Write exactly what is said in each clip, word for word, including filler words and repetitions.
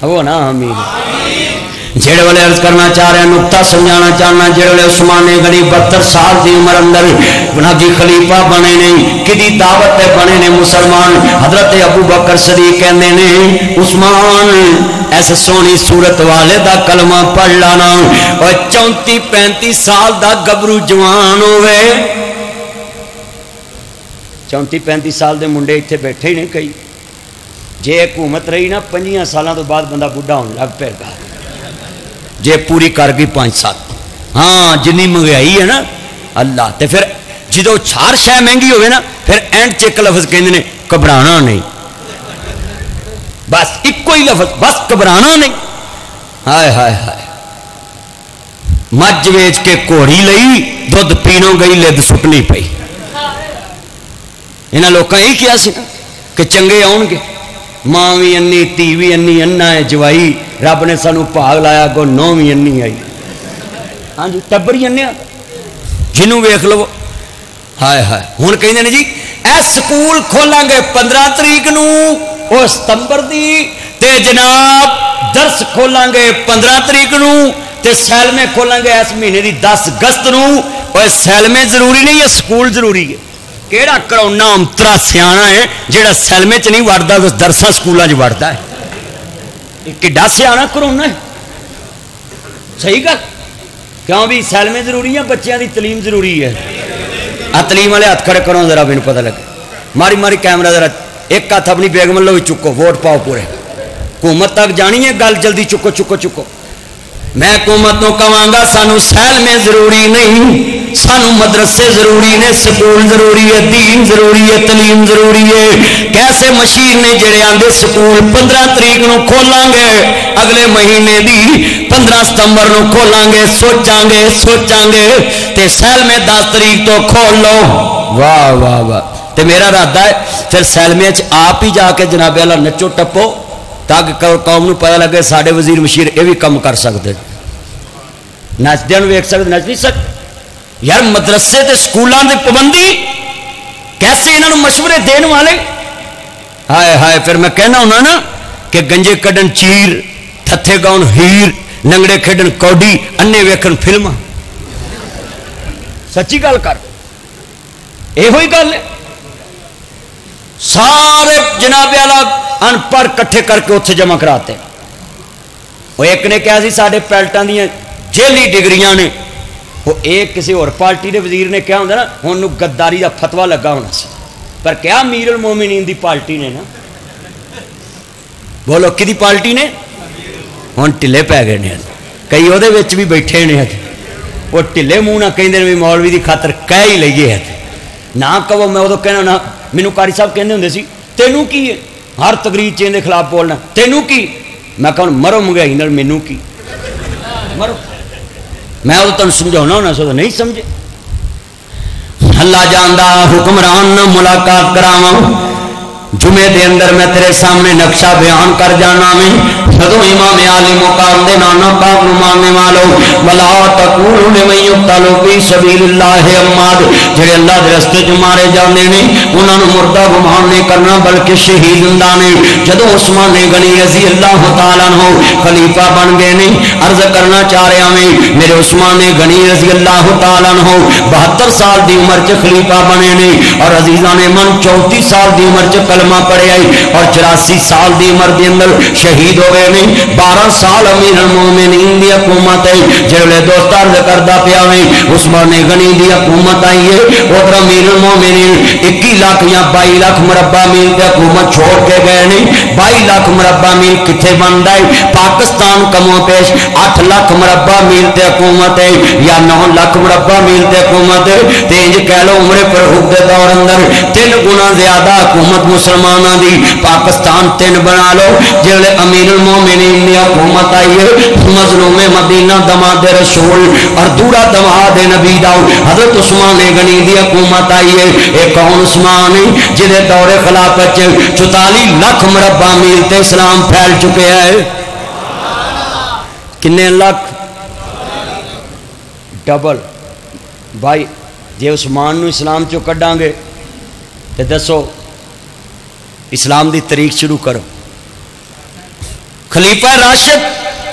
وہ نا امین جڑے والے عرض کرنا چاہ رہے ہیں نقطہ سمجھانا چاہنا جڑے والے عثمان غنی بہتر سال دی عمر اندر نبی خلیفہ بنے نے کدی دعوت تے بنے نے مسلمان حضرت ابو بکر صدیق کہندے نے عثمان ایسے سونی صورت والے دا کلمہ پڑھ لانا اور چونتی پینتی سال دا گبرو جوان ہوئے چونتی پینتی سال دے منڈے اتنے بیٹھے ہی نہیں کئی جے حکومت رہی نا پنجیاں سالاں تو بعد بندہ بڈھا ہونے لگ پے گا جے پوری کر گئی پانچ سال ہاں جنی مہنگائی ہے نا اللہ تے پھر جدو چھار شے مہنگی ہوئے نا پھر اینڈ چیک لفظ کہندے نے گھبرانا نہیں بس ایک ہی لفظ بس گھبرانا نہیں ہائے ہائے ہائے مجھ ویچ کے کوڑی لئی دودھ پینوں گئی لد سٹنی پئی انہاں لوکاں یہ کیا سی کہ چنگے آؤ گے ماں بھی انی تھی بھی انی انا ہے جوائی رب نے سانو بھاگ لایا گو نو بھی انی آئی ہاں جی ٹبر ہی انیا جنوں ویکھ لو ہائے ہائے ہن کہندے نے جی اے سکول کھولاں گے پندرہ تاریخ نو او ستمبر دی تے جناب درس کھولاں گے پندرہ تاریخ نو تے سیلمے کھولاں گے اس مہینے دی دس اگست نو او سیلمے ضروری نہیں ہے سکول ضروری ہے کیڑا کرونا امترا سیاح ہے جہاں سیلمے چ نہیں وڑتا تو درسا سکولوں چ وڑتا ہے کڈا سیاح کرونا ہے صحیح گل کیوں بھی سیلمے ضروری ہے بچیاں دی تعلیم ضروری ہے آ تعلیم والے ہاتھ کھڑے کرو ذرا مجھے پتہ لگے ماری ماری کیمرہ ذرا ایک ہاتھ اپنی بیگم لو چکو ووٹ پاؤ پورے حکومت تک جانی ہے گل جلدی چکو چکو چکو میں حکومت نو کہاں گا سانو سیلمے ضروری نہیں سانو مدرسے ضروری نے سکول ضروری ہے دین ضروری ہے تعلیم ضروری ہے کیسے مشین نے جڑے آندے سکول پندرہ تاریخ نو کھولاں گے اگلے مہینے دی پندرہ ستمبر نو کھولاں گے سوچاں گے سوچاں گے تے سیلمے دس تاریخ تو کھول لو واہ واہ واہ تے میرا ارادہ ہے پھر سیلمے چ آپ ہی جا کے جناب اللہ نچو ٹپو تاکہ قوم نو پتہ لگے ساڈے وزیر مشیر یہ بھی کم کر سکتے نچدے ویکھ سکتے نچ نہیں سکتے یار مدرسے تے سکولوں کی پابندی کیسے انہوں مشورے دین والے ہائے ہائے پھر میں کہنا ہونا نا کہ گنجے کڈن چیر تھتھے گاؤن ہیر ننگڑے کھیڈن کوڈی انے ویکھن فلم سچی گل کر یہ گل ہے سارے جناب والا ان پڑھ کٹھے کر کے اتنے جمع کراتے وہ ایک نے کہا سی سارے پیلٹاں دیاں جیلی ڈگریاں نے وہ ایک کسی اور پارٹی کے وزیر نے کیا ہوتا نا انہوں گداری کا فتوا لگا ہونا سی پر کیا امیر المومنین دی پارٹی نے نا بولو کی پارٹی نے ہوں ٹھلے پی گئے ہیں کئی وہ بھی بیٹھے نے وہ ٹھلے منہ نہ کہیں بھی مولوی دی خاطر کہہ ہی لئیے ہے نہ کہو میں ادو کہنا نہ مینو کاری صاحب کہتے ہوں سی تینوں کی ہے ہر تقریر چین کے خلاف بولنا تینوں کی میں کہوں مرو مہنگائی نال مینوں کی مرو میں وہ تمہیں سمجھاؤنا ہونا سو تو نہیں سمجھے اللہ جاندہ حکمران نہ ملاقات کراواں جمعے دے اندر میں تیرے سامنے نقشہ بیان کر جانا میں جدو امام علی مقام دے نانا پاک نمانے والو ولا تقولوا لمن يقتل في سبيل الله اموات جڑے اللہ دے راستے وچ مارے جاندے نے انہاں نوں مردہ گمان نہیں کرنا بلکہ شہید ہوندا نے جدو عثمان غنی رضی اللہ تعالی عنہ خلیفہ بن گئے نے عرض کرنا چاہ رہا میں میرے عثمان غنی رضی اللہ تعالی عنہ بہتر سال دی عمر وچ خلیفہ بنے نے اور عزیزاں نے من چونتیس سال دی عمر وچ کلمہ پڑھے آئی اور چوراسی سال دی عمر دے اندر شہید ہو گئے نے بارہ سال امیر المومنین دی حکومت ہے جڑے دوست عرض کردا پیا میں عثمان غنی دی حکومت آئی ہے اور امیر المومنین اکیس لاکھ یا بائی لاکھ مربع میل دی حکومت چھوڑ کے گئے نے بائی لاکھ مربع میل کتھے بندا ہے پاکستان کمو پیش آٹھ لاکھ مربع میل دی حکومت ہے یا نو لاکھ مربع میل دی حکومت ہے تے انج کہہ لو عمر فاروق دے دور اندر تین گنا زیادہ حکومت مسلماناں دی پاکستان تین بنا لو جڑے امیر المومنین دی حکومت آئی ہے مظلوم مدینہ دماد رسول اور دورا دماد نبی دا حضرت عثمان غنی دی حکومت آئی ہے ایک کون عثمان ہے جدے دور خلافت چوتالیس لاکھ مربع میل تے اسلام پھیل چکے ہے کنے لاکھ ڈبل بھائی جے عثمان نو اسلام چو کڈاں گے تے دسو اسلام دی تاریخ شروع کرو خلیفہ راشد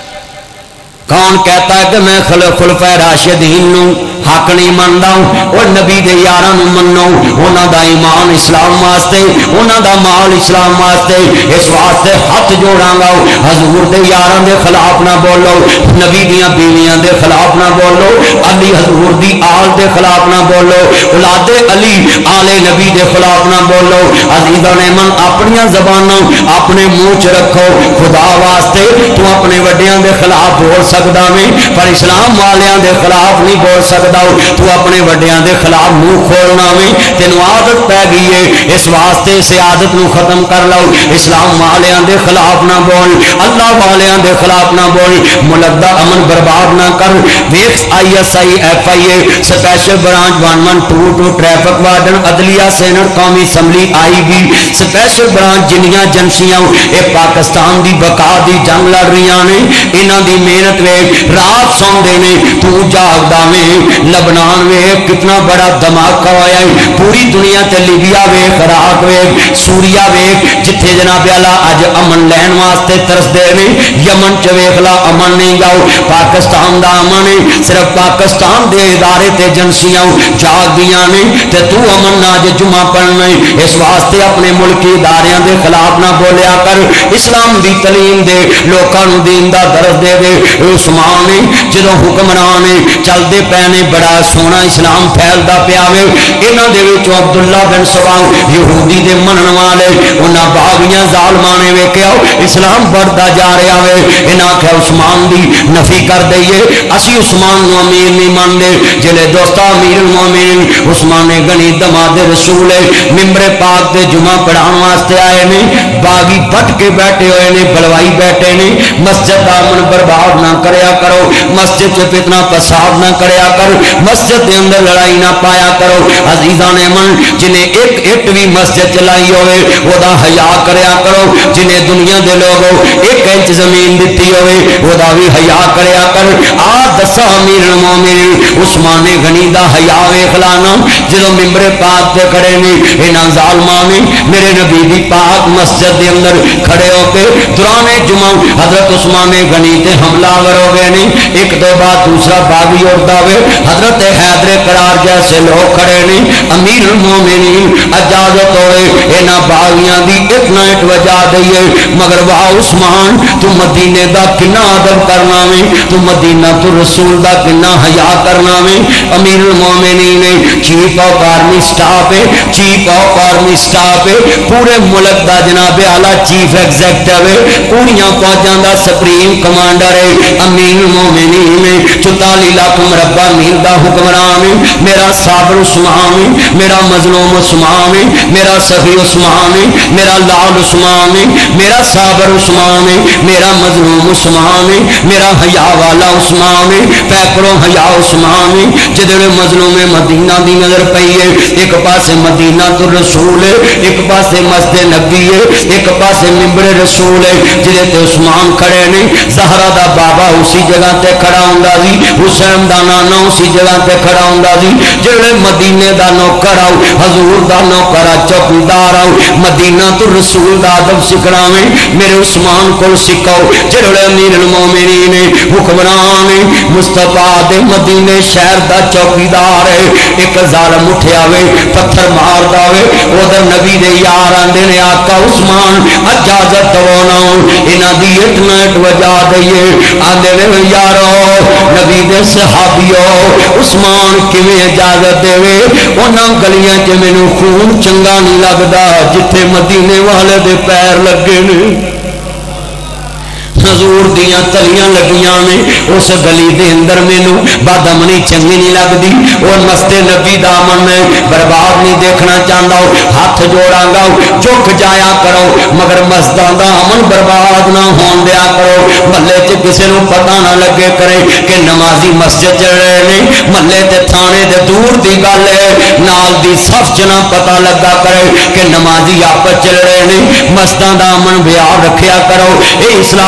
کون کہتا ہے کہ میں خلفائے راشدین نو حق نہیں مندا اور نبی دے یاراں نو منو انہاں دا ایمان اسلام واسطے انہاں دا مال اسلام واسطے اس واسطے ہاتھ جوڑاں گا حضور دے یاراں دے خلاف نہ بولو نبی دیاں بیویاں دے خلاف نہ بولو علی حضور دی آل دے خلاف نہ بولو اولاد علی آل نبی دے خلاف نہ بولو عزیزاں من اپنی زباناں اپنے منہ چ رکھو خدا واسطے تو اپنے وڈیاں دے خلاف بول سکدا میں پر اسلام والیاں دے خلاف نہیں بول سکدا تو اپنے وڈیاں دے خلاف منہ کھولنا میں تینوں عادت پی گئی ہے اس واسطے اس عادت نو ختم کر لو اسلام والیاں دے خلاف نہ بول اللہ والیاں دے خلاف نہ بول ملک دا امن برباد نہ کر ویکھ I S I F I A special branch one one two two traffic warden عدلیہ سینٹ قومی assembly I B special branch جنیاں جنسیاں اے پاکستان دی بقا دی جنگ لڑ رہیاں نے انہاں دی محنت ویکھ رات سوندے نے تو جاگدا میں لبنان ویکھ کتنا بڑا دھماکہ ہویا ہے پوری دنیا تے لیبیا ویکھ عراق ویکھ سوریا ویکھ جتھے جناب اعلی اج امن لین واسطے ترسدے نے یمن چ ویکھ لا امن نہیں جاؤ پاکستان دا امن ہے صرف پاکستان دے ادارے تے ایجنسیاں جاگدیاں نے تے تو امن نہ اج جمعہ پڑھنا ہے اس واسطے اپنے ملکی اداریاں دے خلاف نہ بولیا کر اسلام دی تعلیم دے لوکاں نو دین دا درس دے دے عثمان نے جدوں حکمران نے چلدے پے نے بڑا سونا اسلام پھیلدا پیا وے انہاں دے وچوں عبداللہ بن سبا یہودی دے منن والے انہاں باغیاں ظالماں نے ویکھیا اسلام بڑھدا جا رہا وے انہاں کہ عثمان دی نفی کر دئیے اسی عثمان نو امیر نہیں مانتے جلے دوستا امیر المومنین عثمان غنی دماد رسول ممبر پاک دے جمعہ پڑھان واسطے آئے نے باغی بٹ کے بیٹھے ہوئے نے بلوائی بیٹھے نے مسجد دا امن برباد نہ کریا کرو مسجد چ فتنہ فساد نہ کریا کر مسجد دے اندر لڑائی نہ پایا کرو عزیزان من جنہیں ایک اٹ بھی مسجد چلائی ہوئے وہ دا حیا کریا کرو جنہیں دنیا دے لوگوں ایک انچ زمین دیتی ہوئے وہ دا بھی حیا کریا کر آ دسا امیر المومنین عثمان غنی دا حیا ویکھ لانا جدوں ممبر پاک تے کھڑے نے انہاں ظالماں نے میرے نبی دی پاک مسجد دے اندر کھڑے ہو کے دوران جمعہ حضرت عثمان غنی تے حملہ ور ہو گئے نے ایک دو بعد دوسرا باغی اڑدا ہوئے حضرت حیدر قرار جیسے لوگ کھڑے نے امیر المومنین اجازت ہوئے انہاں باغیاں دی ایک نہ ایک وجہ دئیے مگر واہ عثمان تو مدینے دا کنا ادب کرنا میں تو مدینہ تو رسول دا کنا حیا کرنا میں امیر المومنین نے چیف آف آرمی سٹاف ہے چیف آف آرمی سٹاف ہے پورے ملک دا جناب اعلی چیف ایگزیکٹو ہے پوریاں فوجاں دا سپریم کمانڈر ہے امیر المومنین نے چوتالی لاکھ مربع میل دا حکمران ہے میرا صابر عثمان ہے میرا مظلوم عثمان ہے میرا سخی عثمان ہے میرا لال عثمان ہے میرا صابر عثمان ہے میرا مظلوم عثمان ہے میرا حیا والا عثمان ہے پیکروں حیا عثمان ہے جدے مظلوم مدینہ دی نظر پئی ہے ایک پاسے مدینہ تو رسول ہے ایک پاسے مسجد نبی ہے ایک پاسے منبر رسول ہے جدے تے عثمان کھڑے نے زہرا دا بابا اسی جگہ تے کھڑا ہوندا سی حسین دا نانا اسی جگہ تے کھڑا ہوندا سی جڑے مدینے دا نوکر آؤ حضور دا نوکر آ چوکیدار آؤ مدینہ تو رسول دا ادب سکھاویں میرے عثمان کو سکھاؤ جڑے امیر المومنین حکمران مصطفیٰ دے مدینے شہر دا چوکیدار ہے ایک ظالم اٹھیا وے پتھر مار دا وے ادھر نبی دے یار آندے نے آقا عثمان اجازت دو نا انہاں دی اتنا ایک وجہ دئیے آندے نے یارو نبی دے صحابیو عثمان کیویں اجازت دے وے انہاں گلیاں چ مینوں خون چنگا نہیں لگدا جتھے مدینے والے دے پیر لگے نے حضور دیاں تلیاں لگیاں نے اس گلی دے اندر مینوں بادمنی چنگی نہیں لگدی اور مستے نبی دا من میں برباد نہیں دیکھنا چاہندا ہاتھ جوڑاں گا جھک جایا کرو مگر مسجداں دا امن برباد نہ ہون دیا کرو محلے چ کسے نوں پتہ نہ لگے کرے کہ نمازی مسجد چ رہے نے محلے تے تھانے دے دور دی گل ہے نال دی صف چ نہ پتہ لگا کرے کہ نمازی آپس چ رہے نے مسجداں دا امن بیار رکھیا کرو اے اسلام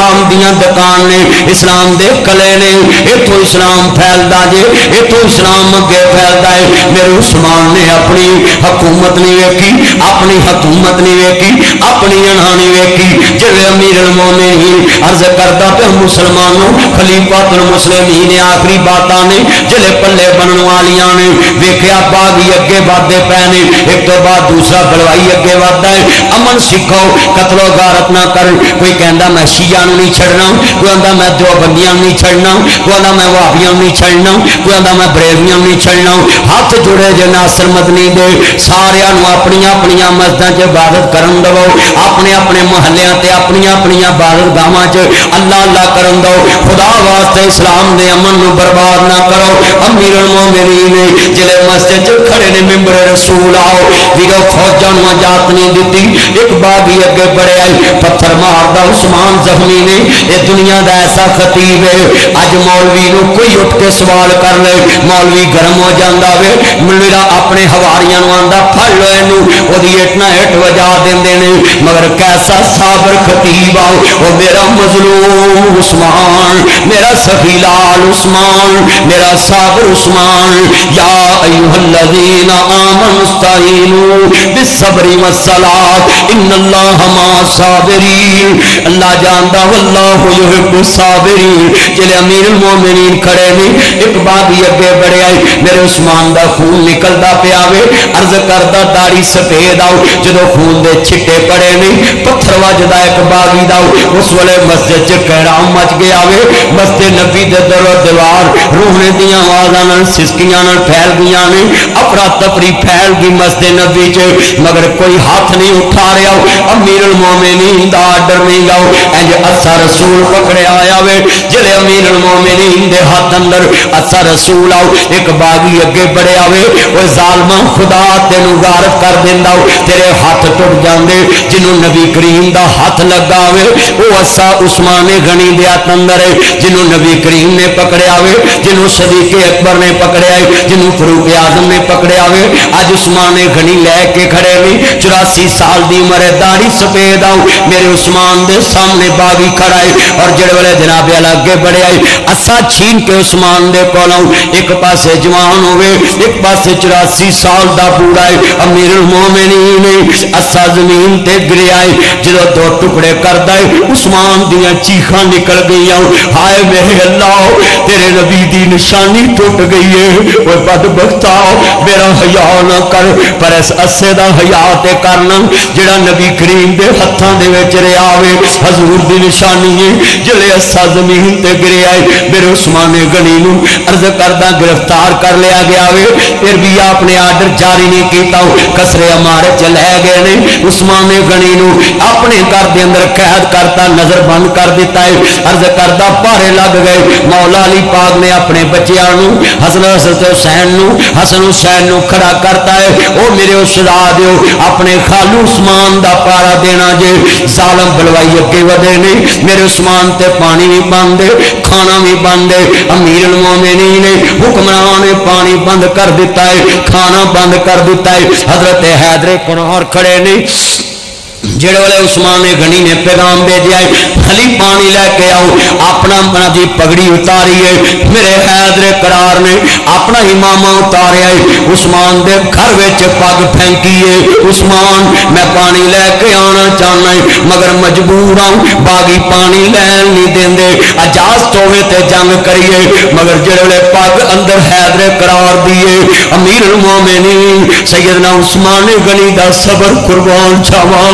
دیاں دکان نے اسلام دے کلے نے اتوں اسلام پھیلدا جے اتوں اسلام اگے پھیلدا ہے میرے عثمان نے اپنی حکومت نہیں ویکھی اپنی حکومت نہیں ویکھی اپنی انا نہیں ویکھی جڑے امیر المومنین عرض کردا پہ مسلمانوں خلیفۃ المسلمین نے آخری باتاں نے جڑے پلے بنن والیاں نے ویکھیا باغی اگے ودے پے نے ایک تو بعد دوسرا بلوائی اگے ودا ہے امن سکھو قتل و غارت نہ کر کوئی کہندا میں شیعہ نوں نہیں چھڑنا کوئی آندا میں دیوبندیاں نہیں چھڑنا کوئی آندا میں وہابیاں نہیں چھڑنا کوئی آندا میں بریلویاں نہیں چھڑنا ہاتھ جڑے جے ناصر مدنی دے ساریاں نوں اپنی اپنی مسجداں چ عبادت کرن دو اپنے اپنے محلیاں تے اپنی اپنی عبادت گاواں چ اللہ اللہ کرن دو خدا واسطے اسلام دے امن نوں برباد نہ کرو امیر المومنین جڑے مسجد چ کھڑے نے ممبر رسول آؤ ویرو فوجاں نوں اجازت نہیں دتی ایک باغی اگے بڑے آئی پتھر ماردا عثمان زخمی نے یہ دنیا دا ایسا خطیب ہے اج مولوی نو کوئی اٹھ کے سوال کر لے مولوی گرم ہو جاندا وے میرا اپنے حواریاں نو آندا پھڑ لو اینو اودی اٹنا ہٹ وجا دیندے نے مگر کیسا صابر خطیب آ او میرا مظلوم عثمان میرا سخی لال عثمان میرا صابر عثمان یا ایھا الذین آمنوا استعینوا بالصبر والصلاۃ ان اللہ مع الصابرین اللہ جاندا واللہ یحب الصابرین جلے امیر المومنین کھڑے نے ایک باغی اگے بڑے آئے میرے عثمان دا خون نکلدا پیا وے عرض کردا داڑھی سفید آؤ جدو خون دے چھٹے پڑے نے پتھر وجدا ایک باغی دا اس ویلے مسجد چ کہرام مچ گیا وے مسجد نبی دے در و دیوار روحنے دیاں آوازاں نال سسکیاں نال پھیل گئیاں نے افرا تفری پھیل گئی مسجد نبی چ مگر کوئی ہاتھ نہیں اٹھا رہا امیر المومنین دا آرڈر نہیں لاؤ انج اسا رسول پکڑے آیا وے جلے امیر المومنین دے ہاتھ اندر اسا رسول آؤ ایک باغی اگے بڑے آوے وہ ظالمہ خدا تینوں غارت کر دیندا تیرے ہاتھ ٹوٹ جاندے جنوں نبی کریم دا ہاتھ لگا وے او اسا عثمان غنی دے ہاتھ اندر ہے جنوں نبی کریم نے پکڑیا وے جنوں صدیق اکبر نے پکڑیا ہے جنوں فاروق اعظم نے پکڑیا وے اج عثمان غنی لے کے کھڑے نے چوراسی سال دی عمر ہے داڑھی سفید آؤ میرے عثمان دے سامنے باغی کھڑا ہے اور جڑے والے جناب اگے بڑے آئے اسا چھین کے عثمان دے کولوں ایک پاسے جوان ہوئے ایک پاسے چوراسی سال دا بوڑھا ہے امیر المومنین اسا زمین تے گرے آئے جدو دو ٹکڑے کردا ہے عثمان دیاں چیخاں نکل گئیاں ہائے میرے اللہ تیرے نبی دی نشانی ٹوٹ گئی ہے اوے بدبختا میرا حیا نہ کر پر اس اسے دا حیا تے کرنا جڑا نبی کریم دے ہتھاں دے وچ رہیا وے حضور دی نشانی ہے جلے اسا زمین تے گرے آئے میرے عثمان غنی نو عرض کردہ گرفتار کر لیا گیا وے پھر بھی آپ نے آرڈر جاری نہیں کیتا کسرے ہمارے چلے گئے نے عثمان غنی نو اپنے گھر دے اندر قید کرتا نظر بند کر دیتا ہے عرض کردہ پارے لگ گئے مولا علی پاک نے اپنے بچیاں نو حسن حسن حسین نو حسن حسین نو کھڑا کرتا ہے او میرے استاد ہو اپنے خالو عثمان دا پارا دینا جے ظالم بلوائی اگے ودے نے میرے عثمان تے پانی بھی بند کھانا بھی بند امیر المومنین نے حکمران نے پانی بند کر دیتا ہے کھانا بند کر دیتا ہے حضرت حیدر کنار کھڑے نے جڑے والے عثمان غنی نے پیغام بھیجا ہے خلی پانی لے کے آؤ اپنا اپنا جی پگڑی اتاری ہے میرے حیدر قرار نے اپنا امامہ اتاریا ہے عثمان دے گھر وچ پگ پھینکی ہے عثمان میں پانی لے کے آنا چاہنا ہے مگر مجبور ہوں باغی پانی لین نہیں دیندے اجازت ہوے تے جنگ کریے مگر جڑے والے پگ اندر حیدر قرار دیے امیر المومنین سیدنا عثمان غنی دا صبر قربان جاواں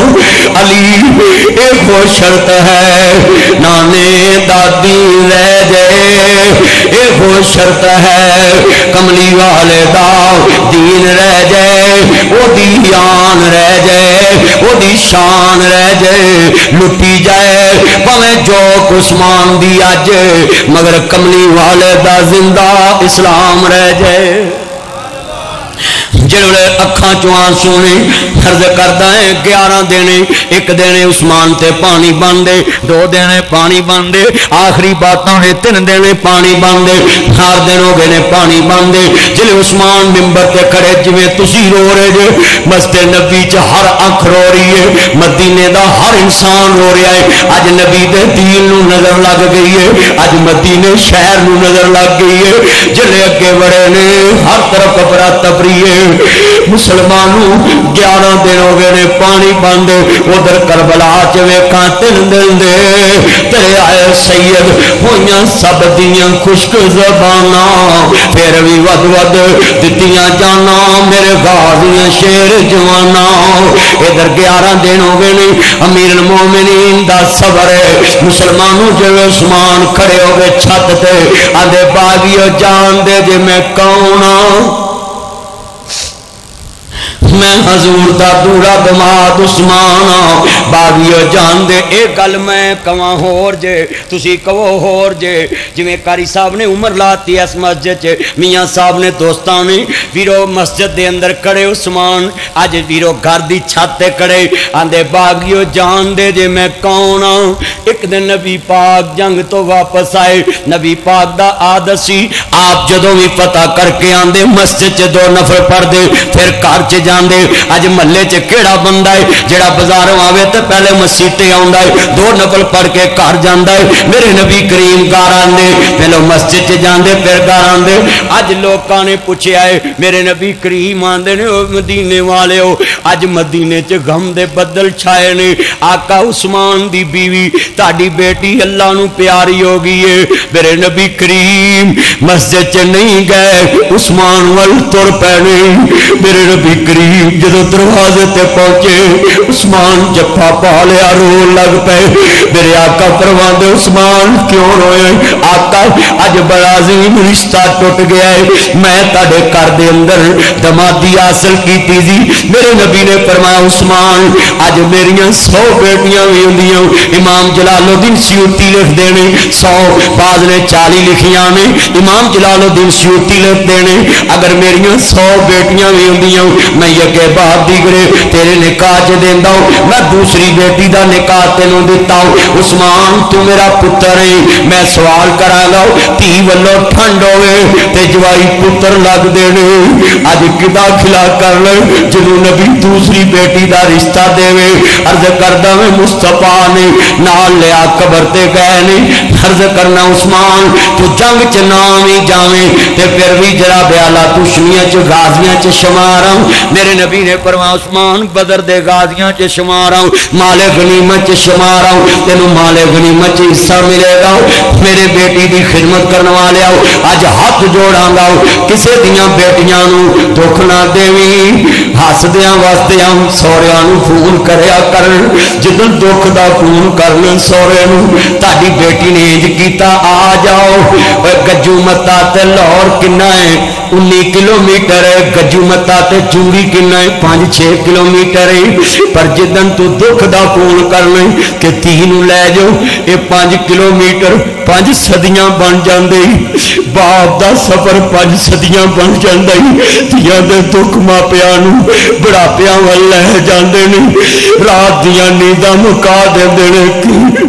علی ایک وہ شرط ہے نانے دادی رہ جائے ایک وہ شرط ہے کملی والے دا دین رہ جائے وہ دی آن رہ جائے وہ دی شان رہ جائے لٹی جائے پویں جو عثمان دی اج مگر کملی والے دا زندہ اسلام رہ جائے جڑے اکھاں چوں آنسو نے عرض کردا ہے گیارہ دینے ایک دینے عثمان تے پانی باندے دو دینے پانی باندے آخری باتاں نے تین دینے پانی باندے چار دن ہو گئے نے پانی باندے جلے عثمان ممبر تے کھڑے جویں تسی رو رہے جے مسجد نبی چ ہر اکھ رو رہی ہے مدینے دا ہر انسان رو رہا ہے اج نبی دے دین نو نظر لگ گئی ہے اج مدینے شہر نو نظر لگ گئی ہے جلے اگے بڑے نے ہر طرف افرا تفری ہے مسلمانوں گیارہ دن ہو گئے نے پانی باندے ادھر کربلا چ ویکھاں تین دن دے تیرے آئے سید ہوئیاں سب دیاں خشک زباناں پھر بھی ود ود دتیاں جانا میرے غازیاں شیر جوانا ادھر گیارہ دن ہو گئے نے امیر المومنین دا صبر ہے مسلمانوں جو عثمان کھڑے ہو گئے چھت تے آدھے باغیو جان دے جے میں کون ہوں میں حضور دا دورا دماد عثمان باغیو جان دے اے گل میں کواں ہور جے تسی کہو ہور جے جویں قاری صاحب نے عمر لاتی اس مسجد چ میاں صاحب نے دوستاں نے ویرو مسجد دے اندر کڑے عثمان اج ویرو گھر دی چھت تے کڑے آندے باغیو جان دے جے میں کون ہاں ایک دن نبی پاک جنگ تو واپس آئے نبی پاک دا عادت سی آپ جدوں بھی پتہ کر کے آندے مسجد چ دو نفر پڑھ دے پھر گھر چ جاندے اج محلے چ کیڑا بندہ ہے جڑا بازاروں آوے تے پہلے مسیتے آوندا ہے دو نفل پڑھ کے گھر جاندا ہے میرے نبی کریم گھر آندے پہلو مسجد چ جاندے پھر گھر آندے اج لوکاں نے پوچھیا ہے میرے نبی کریم آندے نے او مدینے والے ہو اج مدینے چ غم دے بدل چھائے نے آقا عثمان دی بیوی تہاڈی بیٹی اللہ نو پیاری ہو گئی ہے میرے نبی کریم مسجد چ نہیں گئے عثمان ول تر پے میرے نبی کریم جدو دروازے تے پہنچے عثمان جفا پا لیا رو لگ پے میرے آقا فرماندے عثمان کیوں روئے آقا اج بڑا عظیم رشتہ ٹوٹ گیا ہے میں تاڑے کر دے اندر دمادی حاصل کیتی تھی میرے نبی نے فرمایا عثمان اج میریاں سو بیٹیاں بھی ہوندیاں امام جلال الدین سیوطی لکھ دینے سو بعض نے چالی لکھیاں نے امام جلال الدین سیوطی لکھ دینے اگر میریاں سو بیٹیاں بھی ہوندیاں میں یکے بعد دیگرے تیرے نکاح چ دیندا ہوں میں دوسری بیٹی دا نکاح تینوں دتا ہوں عثمان تو میرا پتر ہے میں سوال کراں گا تی ولو ٹھنڈ ہوئے تے جوائی پتر لگ دینے اج کدا کھلا کر لے جدوں نبی دوسری بیٹی دا رشتہ دے عرض کردا میں مصطفیٰ نے نال لیا قبر تے گئے نے عرض کرنا عثمان تو جنگ چ نام ہی جاویں تے پھر بھی جرا بیالا دشمنیاں چ غازیاں چ شمار میرے نبی نے فرمایا عثمان بدر دے غازیاں چ شمار ہوں مال غنیمت چ شمار ہوں تینوں مال غنیمت چ حصہ ملے گا میرے بیٹی دی خدمت کرنے والے آؤ اج ہاتھ جوڑاں گا کسے دیاں بیٹیاں نو دکھ نہ دیویں ہسدیاں وسدیاں سوہریاں نو فون کریا کر جدوں دکھ دا فون کرن سوہرے نو تہاڈی بیٹی نے انج کیتا آ جاؤ اوے گجو متا تے لاہور کنا ہے انی کلومیٹر ہے گجو متا تے چوڑی کنا ہے پانچ چھ کلومیٹر ہے پر جدن تو دکھ دا فون کرنا کہ تینوں لے جاؤ اے پانچ کلومیٹر پانچ صدیاں بن جاندے باپ دا سفر پانچ صدیاں بن جاندے تیاں دے دکھ ماپیاں نو بڑھاپیاں ول لے جاندے نے رات دیاں نینداں مکا دیندے نے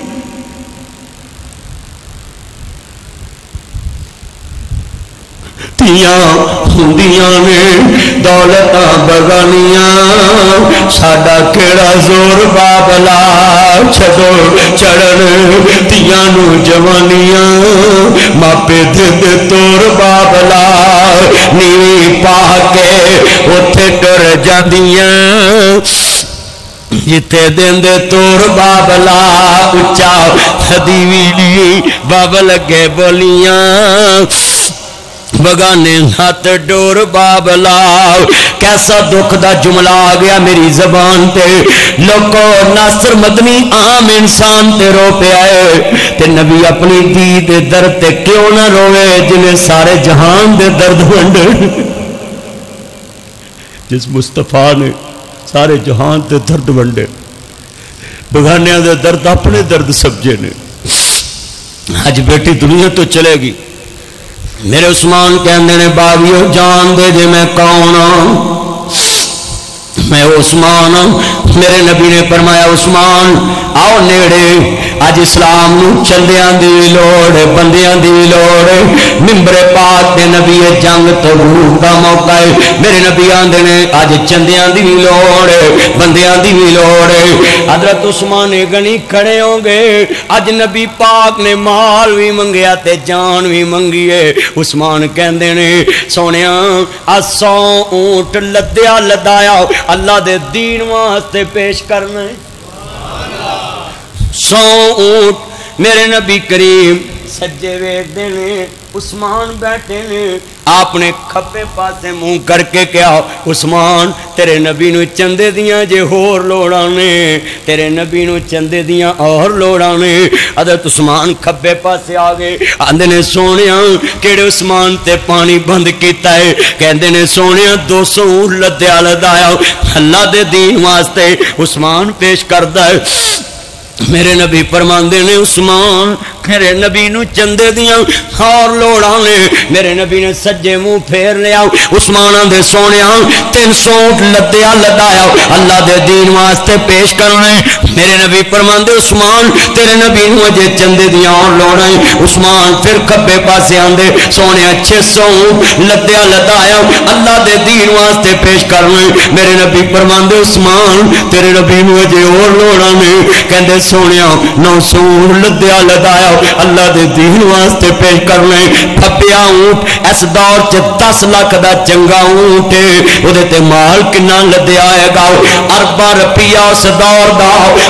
ہوندیاں نے دولتاں بغانیاں ساڈا کیڑا زور بابلا چھڈو چڑھن تیاں نو جوانیاں ماپے دے دے تور بابلا نیوی پا کے اوتھے ٹر جاندیاں جتے دین دے تور بابلا اچا دیوی نی باب لگے بولیاں بگانے ہاتھ ڈور بابلا کیسا دکھ دا جملہ آ گیا میری زبان تے لوگو ناصر مدنی عام انسان تے رو پہ آئے تے نبی اپنی دی دے درد تے کیوں نہ روے جنہیں سارے جہان دے درد ونڈے جس مصطفیٰ نے سارے جہان دے درد ونڈے بگانیاں دے درد اپنے درد سمجھے نے آج بیٹی دنیا تو چلے گی میرے عثمان کہندے نے باغیو جان دے جے میں کون ہوں؟ میں عثمان ہوں۔ میرے نبی نے فرمایا عثمان آؤ نیڑے، اج اسلام نو چندیاں دی لوڑ، بندیاں دی لوڑ، ممبر پاک دے نبی جنگ تبوک دا موقع ہے، میرے نبی آندے نے اج چندیاں دی لوڑ، بندیاں دی لوڑ۔ حضرت عثمان گنی کھڑے ہوں گے، اج نبی پاک نے مال بھی منگیا تے جان بھی منگی ہے۔ عثمان کہندے نے سونیا سو اونٹ لدیا لدایا اللہ دے دین واسطے پیش کرنا ہے، سو اونٹ۔ میرے نبی کریم سجے ویکھدے نے، عثمان بیٹھے نے، آپ نے کھبے پاسے منہ کر کے کہا عثمان تیرے نبی نو چندے دیاں جے ہور لوڑاں نے، تیرے نبی نو چندے دیاں اور لوڑاں نے۔ حضرت عثمان کھبے پاسے آ گئے، آندے نے سونیا کیڑے عثمان تے پانی بند کیتا ہے؟ کہندے نے سونیا دو سو لدیا لدایا اللہ دے دین واسطے عثمان پیش کردا ہے۔ میرے نبی فرماندے نے عثمان میرے نبی نو چندے دیاں اور لوڑاں نے۔ میرے نبی نے سجے منہ پھیر لیا، عثمان دے سونیا تین سو لدیا لدایا اللہ دے دین واسطے پیش کرنے۔ میرے نبی فرماندے عثمان تیرے نبی نو اجے چندے دیاں اور لوڑاں۔ عثمان پھر کھبے پاسے آندے سونیا چھ سو لدیا لدایا اللہ دے دین واسطے پیش کرنے۔ میرے نبی فرماندے عثمان تیرے نبی نو اجے اور لوڑاں نے۔ کہندے سونیا نو سو لدیا لدایا اللہ دے دین واسطے پیش کرنے۔ پھپیا اونٹ اس دور چ دس لاکھ دا چنگا اونٹ ہے، او دے تے مال کنا لدیا آئے گا، اربا روپیہ اس دور دا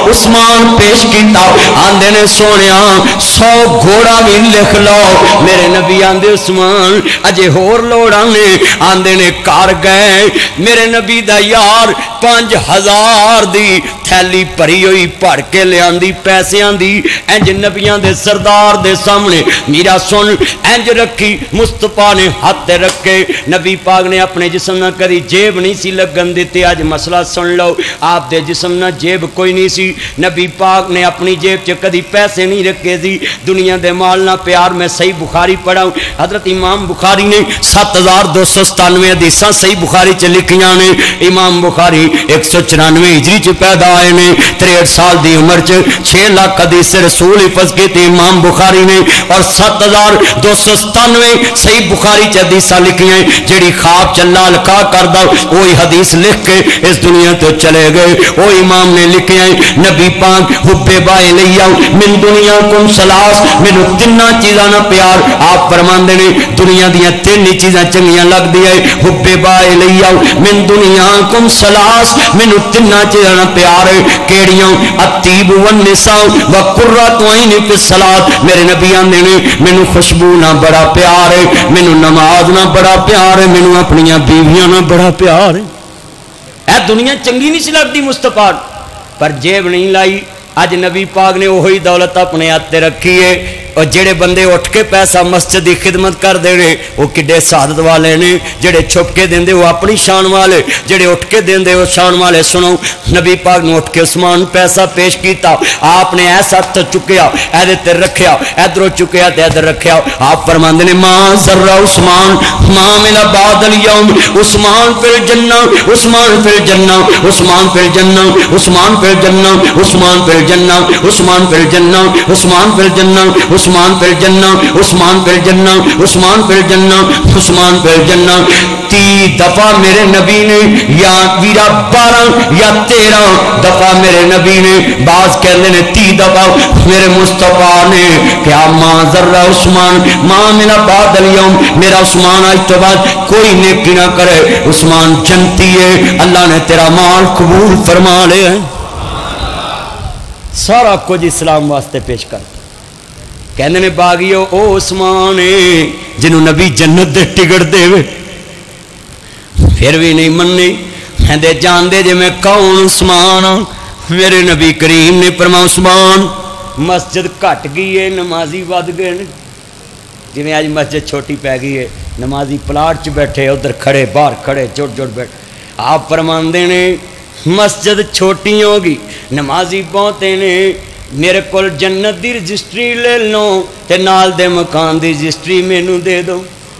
عثمان پیش کیتا۔ آندے نے سونیا سو گھوڑا بھی لکھ لو۔ میرے نبی آندے عثمان اجے ہور لوڑاں نے۔ آندے نے کار گئے میرے نبی دا یار پانچ ہزار دی تھیلی بھری ہوئی پڑ کے لے آندی پیسیاں دی، انج نبیاں دے سردار دے سامنے میرا سن انج رکھی، مصطفیٰ نے ہاتھ رکھے۔ نبی پاک نے اپنے جسم نہ کری جیب نہیں سی لگن دیتے۔ آج مسئلہ سن لو، آپ دے جسم نہ جیب کوئی نہیں سی، نبی پاک نے اپنی جیب چ کدی پیسے نہیں رکھے سی۔ دنیا دے مال نہ پیار میں صحیح بخاری پڑھا، حضرت امام بخاری نے سات ہزار دو سو ستانوے حدیثاں صحیح بخاری چ لکھیاں نے۔ امام بخاری ایک سو چورانوے ہجری چ پیدا ہوئے نے، تریسٹھ سال دی عمر چ چھ لاکھ حدیث رسول حفظ کی تھی امام بخاری نے، اور سات ہزار دو سو ستانوے صحیح بخاری چ حدیثاں لکھیاں جیڑی خواب چلا لکھا کردا وہی حدیث لکھ کے اس دنیا تو چلے گئے۔ وہ امام نے لکھے نبی پاک حبے بائے لیا من دنیا کم سلاس، مینوں تینا چیزاں نہ پیار۔ آپ فرماندے نے دنیا دیاں تین چیزاں چنگیاں لگ دی ہے، حبے بائے لیا من دنیا کم سلاس، مینوں تینا چیزاں نہ پیار ہے۔ کیڑیاں؟ الطیب والنساء وقرۃ عین فی الصلاۃ۔ میرے نبی آندے نے مینوں خوشبو نہ بڑا پیار ہے، مینوں نماز نہ بڑا پیار ہے، مینوں اپنیاں بیویاں نہ بڑا پیار ہے۔ اے دنیا چنگی نہیں سی لگدی مصطفیٰ پر جیب نہیں لائی۔ اج نبی پاک نے وہی دولت اپنے ہاتھ رکھی ہے، اور جڑے بندے اٹھ کے پیسہ مسجد کی خدمت کر دے رہے وہ کڈے سعادت والے نے، جڑے چھپ کے دیندے وہ اپنی شان والے، جڑے اٹھ کے دیندے وہ شان والے۔ سنو نبی پاک نے اٹھ کے عثمان پیسہ پیش کیتا، آپ نے ایسا ہاتھ چکیا ایدے تے رکھیا، ادھروں چکیا تے ادھر رکھیا۔ آپ فرماندے نے ماں ذرہ عثمان ما من بعد اليوم عثمان فی الجنہ، عثمان فی الجنہ، عثمان فی الجنہ، عثمان فی الجنہ، عثمان فی الجنہ، عثمان فی الجنہ، عثمان فی الجنہ، عثمان فی الجنہ، عثمان فی الجنہ، عثمان فی الجنہ، عثمان فی الجنہ۔ تی دفعہ میرے نبی نے یا ویرا بارہ یا تیرہ دفعہ میرے نبی نے، بعض کہنے نے تی دفعہ میرے مصطفیٰ نے کیا ماں ذرہ عثمان ماں میرا بعد اليوم، میرا عثمان آج تو بعد کوئی نیکی نہ کرے، عثمان جنتی ہے، اللہ نے تیرا مال قبول فرما لے ہے۔ سارا کچھ اسلام واسطے پیش کر کہنے نے باغیو او عثمان جنہوں نبی جنت دے ٹکٹ دے وے پھر بھی نہیں مننی، میں دے جان دے جے میں کون عثمان۔ میرے نبی کریم نے فرمایا عثمان مسجد کٹ گئی ہے، نمازی ود گئے نے، جی میں آج مسجد چھوٹی پہ گئی ہے، نمازی پلاٹ چ بیٹھے ادھر کھڑے باہر کھڑے جڑ جڑ بیٹھے۔ آپ فرماندے نے مسجد چھوٹی ہوگی نمازی بہتے نے، میرے کول جنت دی رجسٹری لے لو تے نال دے مکان دی رجسٹری مینوں دے دو۔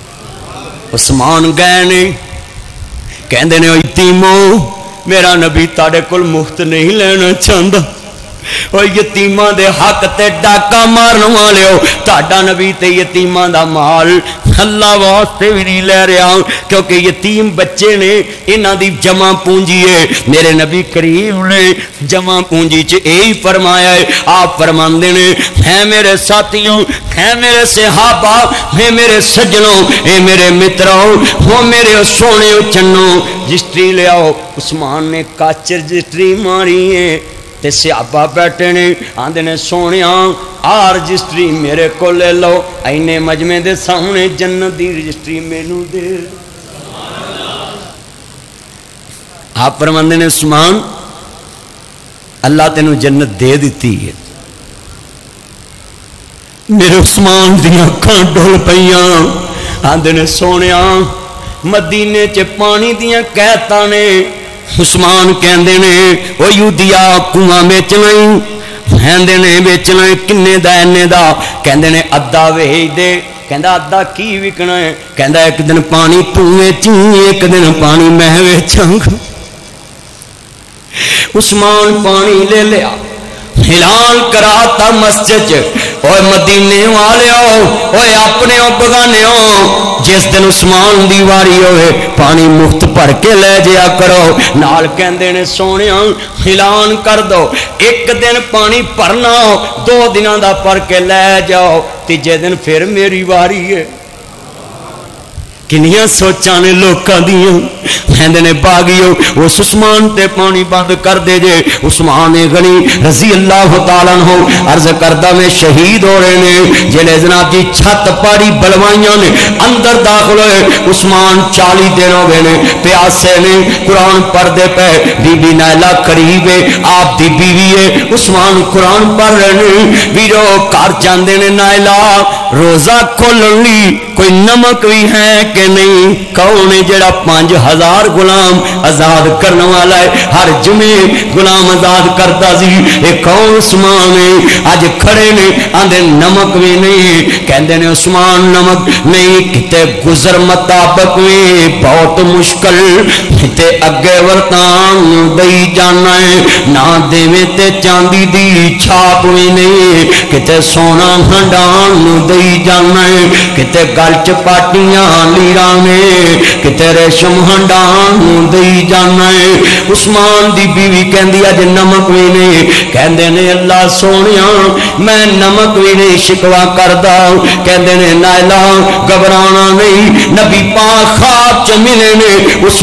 عثمان گئے نے کہندے نے یتیمو میرا نبی تاڑے کل مفت نہیں لینا چاہتا اور یتیماں دے حق تے ڈاکا مارن والے ہو تاڑا نبی تے یتیماں دا مال اللہ واسطے بھی نہیں لے رہا کیونکہ یتیم بچے نے انہاں دی جمع پونجی ہے میرے نبی کریم نے جمع پونجی چ یہی فرمایا ہے آپ فرماندے نے ہے میرے ساتھیوں ہے میرے صحابہ ہے میرے سجنوں اے میرے متروں ہو میرے سونے چنوں جسٹری لے آؤ عثمان نے کاچر جسٹری ماری ہے تے صحابہ بیٹھے نے آندے نے سونیاں آ رجسٹری میرے کو لے لو اینے مجمع دے سامنے جنت دی رجسٹری مینوں دے آپ فرماندے نے عثمان اللہ تینوں جنت دے دیتی ہے میرے عثمان دیاں اکھاں ڈول پیاں آندے نے سونیاں مدینے چ پانی دیاں قحطاں نے عثمان کہندے نے او یودیا کنواں بیچنا کہندے نے بیچنا کنے دا اینے دا کہندے نے ادھا ویچ دے کہندا ادھا کی وکنا ہے کہندا ایک دن پانی تو ویچی ایک دن پانی میں ویچاں گا عثمان پانی لے لیا اعلان کراتا مسجد اوے مدینے والے اوے اپنے بگانے جس دن عثمان دی واری ہوئے پانی مفت بھر کے لے جیا کرو نال کہندے نے سونیاں اعلان کر دو ایک دن پانی بھرنا دو دنوں دا بھر کے لے جاؤ تیجے دن پھر میری واری ہے کنیاں سوچاں نے لوکاں دیاں کہندے نے باغیو اس عثمان تے پانی بند کر دے جے عثمان غنی رضی اللہ تعالیٰ عنہ عرض کردہ میں شہید ہو رہے نے جلے جناب جی چھت پاڑی بلوائیاں نے اندر داخل ہوئے عثمان چالی دن ہو گئے نے پیاسے نے قرآن پڑھ دے پہ بی بی نائلہ قریب ہے آپ دی بیوی ہے عثمان قرآن پڑھ رہے نے بیرو کار جاندے نے نائلہ روزہ کھولن لی کوئی نمک بھی ہے کہ نہیں کون ہے جڑا پانچ ہزار غلام آزاد کرنے والا ہے ہر جمعے غلام آزاد کرتا سی ایک کون عثمان ہے آج کھڑے نے آندے نمک بھی نہیں کہندے نے عثمان نمک نہیں کتے گزر مطابق میں بہت مشکل کتے اگے ورتان دئی جانا ہے نہ دے میں تے چاندی دی چھاپ بھی نہیں کتے سونا ہنڈان دئی جانا ہے کتے گل چپاٹیاں لیرانے کتے ریشم ہنڈان دئی جانا ہے عثمان دی بیوی کہندی اج نمک بھی نہیں کہندے نے اللہ سونیاں میں نمک بھی نہیں شکوا کردا کہندے نے نائلہ گھبرانا نہیں نبی پاک خواب چ ملے نے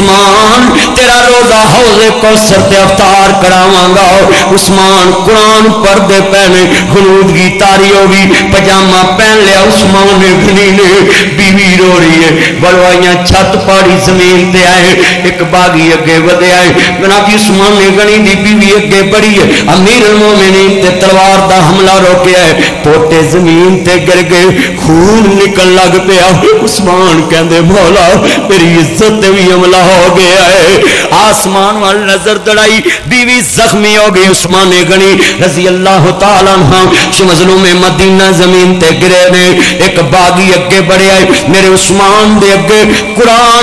عثمان تیرا روزہ حوض کوثر تے افطار کراواں گا عثمان قرآن پڑھدے پہنے خلودگی تاری ہوگی پجامہ پہن لیا عثمان نے گھنی نے بیوی رو رہی ہے بلوائیاں چھت پاڑی زمین تے آئے ایک باغی اگے ودے آئے جناب عثمان نے گھنی دی بیوی اگے بڑی ہے امیر المومنین تے تلوار دا حملہ روکیا ہے پوٹے زمین تے گر گئے خون نکل لگ پیا عثمان کہندے مولا میری عزت تے بھی حملہ ہو گیا ہے آسمان وال نظر دڑائی بیوی زخمی ہو گئی عثمان نے گھنی رضی اللہ تعالیٰ عنہ مظلوم مدینہ زمین تے گرے نے ایک باغی اگے بڑھے آئے میرے عثمان دے اگے قرآن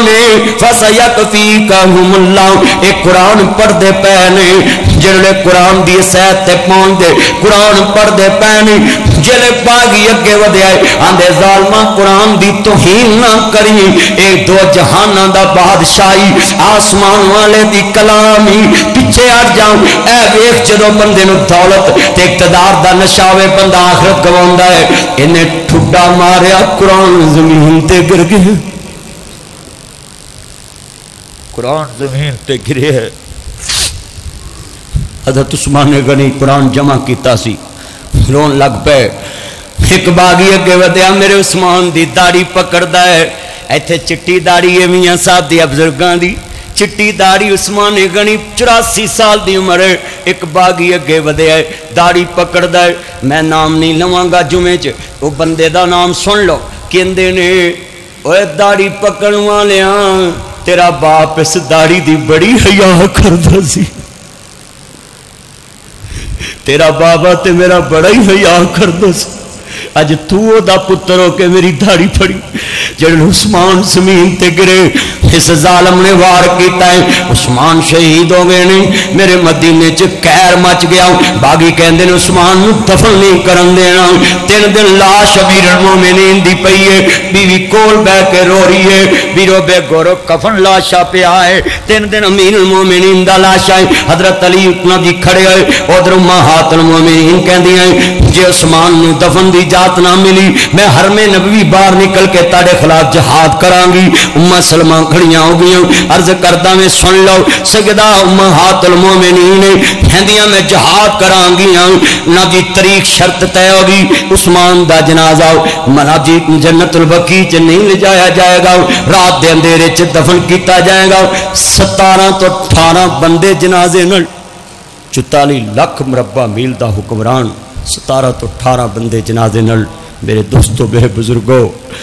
فَسَيَكْفِيكَهُمُ اللَّهُ ایک قرآن پڑھ دے پہنے جلے قرآن دی سیت تے پہنچ دے قرآن پڑھ دے پہنے جلے باغی اگے ودے آئے آندے ظالمہ قرآن دی توہین نہ کری اے دو جہانہ دا بادشاہی آسمان والے دی کلامی پیچھے ہٹ جاؤں اے ویکھ جدو بندے نو دولت تے اقتدار دا نشاوے بندہ آخرت گواندا ہے انہیں ٹھڈا ماریا قرآن زمین تے گر گئے قرآن زمین تے گرے ہے حضرت عثمان غنی قرآن جمع کیتا سی رون لگ پے ایک باغی اگے ودیا میرے عثمان دی داڑھی پکڑدا ہے ایتھے چٹی داڑھی ہے میاں صاحب دی بزرگاں دی چٹی داڑھی عثمان غنی چوراسی سال دی عمر ہے ایک باغی اگے ودیا ہے داڑھی پکڑدا ہے میں نام نہیں لواں گا جمعے چ او بندے دا نام سن لو کہندے نے اوے داڑھی پکڑن والیاں تیرا باپ اس داڑھی دی بڑی حیا کردا سی تیرا بابا تے میرا بڑا ہی حیا کردا سی اج تو دا پتر ہو کے میری دھاڑی پھڑی جڑ عثمان زمین تے گرے اس ظالم نے وار کیتا ہے عثمان شہید ہو گئے نہیں میرے مدینے چ قہر مچ گیا باغی کہندے نے عثمان نو دفن نہیں کرن دینا تین دن لاش امیر المومنین دی پئی ہے بیوی کول بیٹھ کے رو رہی ہے بیرو بے گورو کفن لاشا پیا ہے تین دن امیر المومنین دا لاشا ہے حضرت علی اتنا دی کھڑے ہوئے ادھر امہات المومنین کہندی ہیں جے عثمان نو دفن دی اجازت نہ ملی میں حرم نبوی باہر نکل کے تاڑے خلاف جہاد کران گی امہ سلمہ کھڑیاں ہو گئی عرض کردہ میں سن لو سجدہ امہات المومنین کہندیاں میں جہاد کران گی نہ جی طریق شرط طے ہوگی عثمان دا جنازہ منا جی جنت البقیع چ نہیں لے جایا جائے گا رات دے اندھیرے چ دفن کیتا جائے گا ستارہ تو اٹھارہ بندے جنازے نال چوتالی لاکھ مربع میل دا حکمران ستارہ تو اٹھارہ بندے جنازے نال میرے دوستو میرے بزرگوں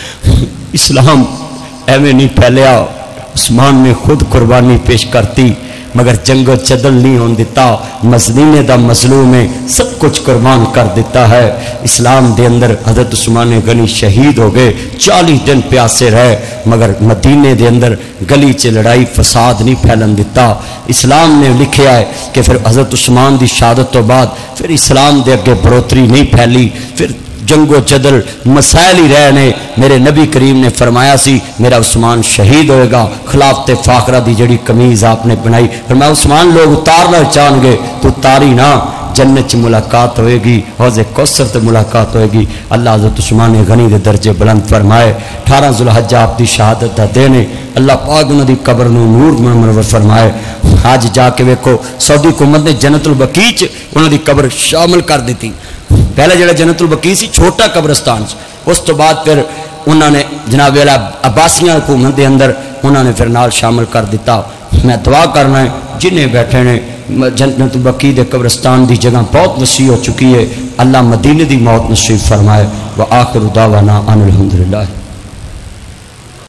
اسلام ایویں نہیں پھیلیا عثمان نے خود قربانی پیش کرتی مگر جنگ و چدل نہیں ہون دیتا مظلوم دا مظلوم ہے سب کچھ قربان کر دیتا ہے اسلام دے اندر حضرت عثمان غنی شہید ہو گئے چالیس دن پیاسے رہے مگر مدینے دے اندر گلی چ لڑائی فساد نہیں پھیلن دیتا اسلام نے لکھیا ہے کہ پھر حضرت عثمان دی شہادت تو بعد پھر اسلام دے اگے بڑھوتری نہیں پھیلی پھر جنگ و جدل مسائل ہی رہنے میرے نبی کریم نے فرمایا سی میرا عثمان شہید ہوئے گا خلافت فاخرہ دی جڑی قمیض آپ نے بنائی فرمایا عثمان لوگ اتارنا چاہن گے تو تاری نہ جنت چ ملاقات ہوئے گی حوض کوثر تے ملاقات ہوئے گی اللہ حضرت عثمان غنی دے درجے بلند فرمائے اٹھارہ ذوالحجہ آپ دی شہادت دا دن ہے اللہ پاک انہاں دی قبر نو نور منور فرمائے آج جا کے ویکھو سعودی حکومت نے جنت البقیع چ انہاں دی قبر شامل کر دیتی پہلے جڑا جنت البقیع سی چھوٹا قبرستان اس تو بعد پھر انہوں نے جناب عباسیاں حکومت دے اندر انہوں نے پھر نال شامل کر دیتا میں دعا کرنا ہے جنہیں بیٹھے نے جنت البقیع دے قبرستان دی جگہ بہت وسیع ہو چکی ہے اللہ مدینے دی موت نصیب فرمائے وآخر دعوانا ان الحمدللہ